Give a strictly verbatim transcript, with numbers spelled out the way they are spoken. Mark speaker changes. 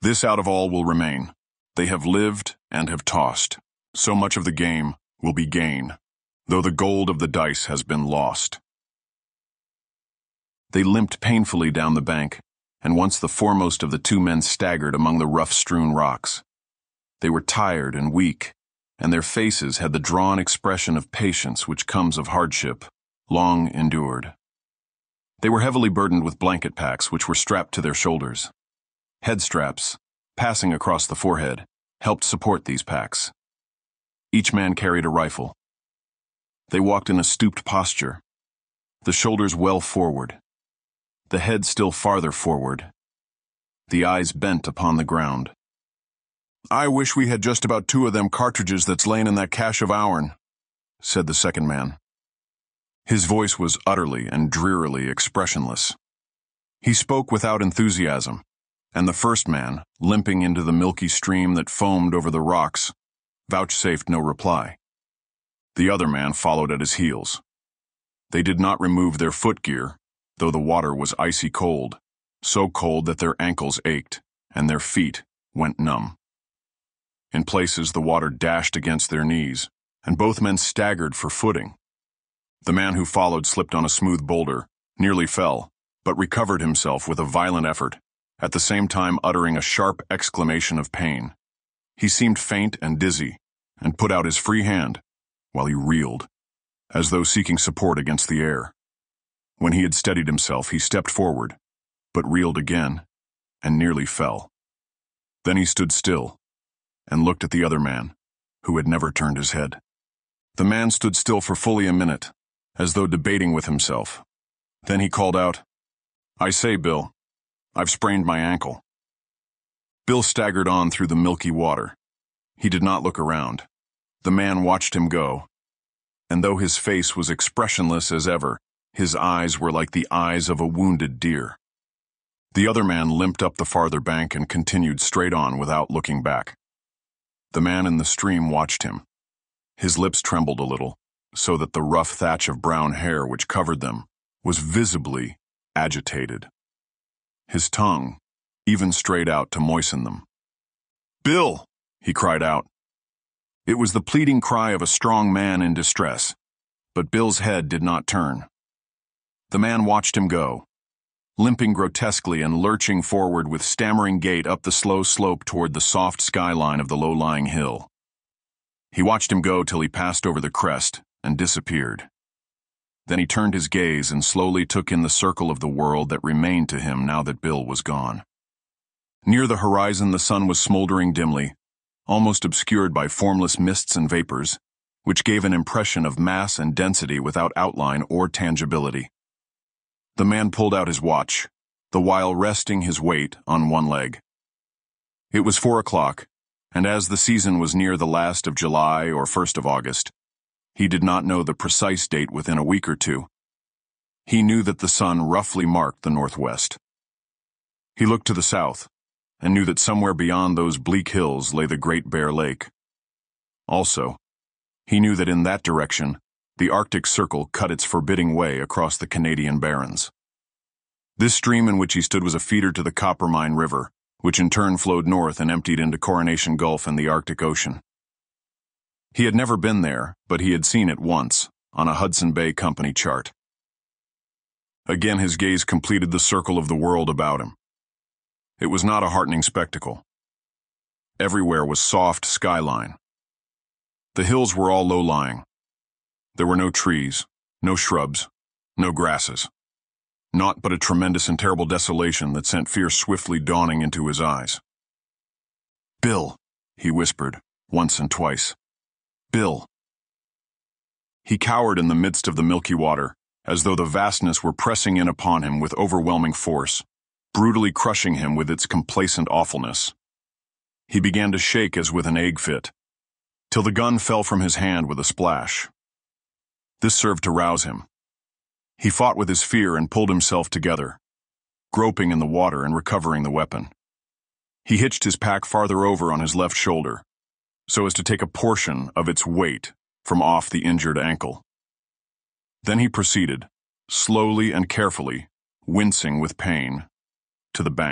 Speaker 1: This out of all will remain. They have lived and have tossed. So much of the game will be gain, though the gold of the dice has been lost. They limped painfully down the bank, and once the foremost of the two men staggered among the rough-strewn rocks. They were tired and weak, and their faces had the drawn expression of patience which comes of hardship, long endured. They were heavily burdened with blanket packs which were strapped to their shoulders. Head straps, passing across the forehead, helped support these packs. Each man carried a rifle. They walked in a stooped posture, the shoulders well forward, the head still farther forward, the eyes bent upon the ground. "I wish we had just about two of them cartridges that's layin' in that cache of ourn," said the second man. His voice was utterly and drearily expressionless. He spoke without enthusiasm, and the first man, limping into the milky stream that foamed over the rocks, vouchsafed no reply. The other man followed at his heels. They did not remove their footgear, though the water was icy cold, so cold that their ankles ached, and their feet went numb. In places the water dashed against their knees, and both men staggered for footing. The man who followed slipped on a smooth boulder, nearly fell, but recovered himself with a violent effort, at the same time uttering a sharp exclamation of pain. He seemed faint and dizzy, and put out his free hand, while he reeled, as though seeking support against the air. When he had steadied himself, he stepped forward, but reeled again, and nearly fell. Then he stood still, and looked at the other man, who had never turned his head. The man stood still for fully a minute, as though debating with himself. Then he called out, "I say, Bill, I've sprained my ankle." Bill staggered on through the milky water. He did not look around. The man watched him go, and though his face was expressionless as ever, his eyes were like the eyes of a wounded deer. The other man limped up the farther bank and continued straight on without looking back. The man in the stream watched him. His lips trembled a little, so that the rough thatch of brown hair which covered them was visibly agitated. His tongue even strayed out to moisten them. "Bill!" he cried out. It was the pleading cry of a strong man in distress, but Bill's head did not turn. The man watched him go, limping grotesquely and lurching forward with stammering gait up the slow slope toward the soft skyline of the low-lying hill. He watched him go till he passed over the crest and disappeared. Then he turned his gaze and slowly took in the circle of the world that remained to him now that Bill was gone. Near the horizon the sun was smoldering dimly, almost obscured by formless mists and vapors, which gave an impression of mass and density without outline or tangibility. The man pulled out his watch, the while resting his weight on one leg. It was four o'clock, and as the season was near the last of July or first of August, he did not know the precise date within a week or two. He knew that the sun roughly marked the northwest. He looked to the south, and knew that somewhere beyond those bleak hills lay the Great Bear Lake. Also, he knew that in that direction, the Arctic Circle cut its forbidding way across the Canadian Barrens. This stream in which he stood was a feeder to the Coppermine River, which in turn flowed north and emptied into Coronation Gulf and the Arctic Ocean. He had never been there, but he had seen it once, on a Hudson Bay Company chart. Again his gaze completed the circle of the world about him. It was not a heartening spectacle. Everywhere was soft skyline. The hills were all low-lying. There were no trees, no shrubs, no grasses. Naught but a tremendous and terrible desolation that sent fear swiftly dawning into his eyes. "Bill," he whispered, once and twice. "Bill." He cowered in the midst of the milky water, as though the vastness were pressing in upon him with overwhelming force, brutally crushing him with its complacent awfulness. He began to shake as with an ague fit, till the gun fell from his hand with a splash. This served to rouse him. He fought with his fear and pulled himself together, groping in the water and recovering the weapon. He hitched his pack farther over on his left shoulder, so as to take a portion of its weight from off the injured ankle. Then he proceeded, slowly and carefully, wincing with pain, to the bank.